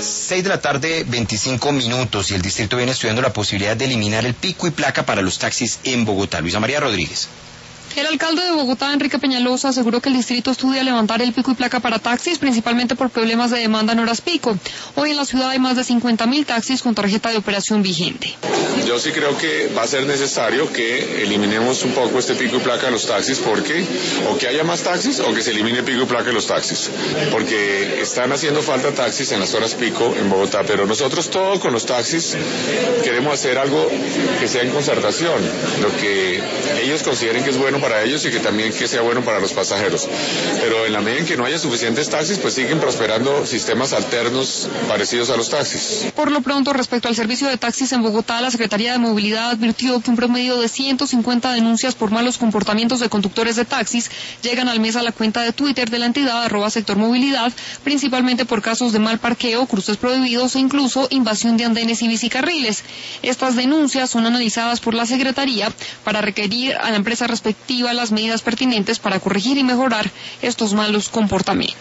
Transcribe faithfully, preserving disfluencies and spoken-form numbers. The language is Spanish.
seis de la tarde, veinticinco minutos, y el distrito viene estudiando la posibilidad de eliminar el pico y placa para los taxis en Bogotá. Luisa María Rodríguez. El alcalde de Bogotá, Enrique Peñalosa, aseguró que el distrito estudia levantar el pico y placa para taxis, principalmente por problemas de demanda en horas pico. Hoy en la ciudad hay más de cincuenta mil taxis con tarjeta de operación vigente. Yo sí creo que va a ser necesario que eliminemos un poco este pico y placa de los taxis, porque o que haya más taxis o que se elimine el pico y placa de los taxis, porque están haciendo falta taxis en las horas pico en Bogotá, pero nosotros todos con los taxis queremos hacer algo que sea en concertación, lo que ellos consideren que es bueno para ellos y que también que sea bueno para los pasajeros. Pero en la medida en que no haya suficientes taxis, pues siguen prosperando sistemas alternos parecidos a los taxis. Por lo pronto, respecto al servicio de taxis en Bogotá, la Secretaría de Movilidad advirtió que un promedio de ciento cincuenta denuncias por malos comportamientos de conductores de taxis llegan al mes a la cuenta de Twitter de la entidad arroba sector movilidad, principalmente por casos de mal parqueo, cruces prohibidos e incluso invasión de andenes y bicicarriles. Estas denuncias son analizadas por la Secretaría para requerir a la empresa respectiva las medidas pertinentes para corregir y mejorar estos malos comportamientos.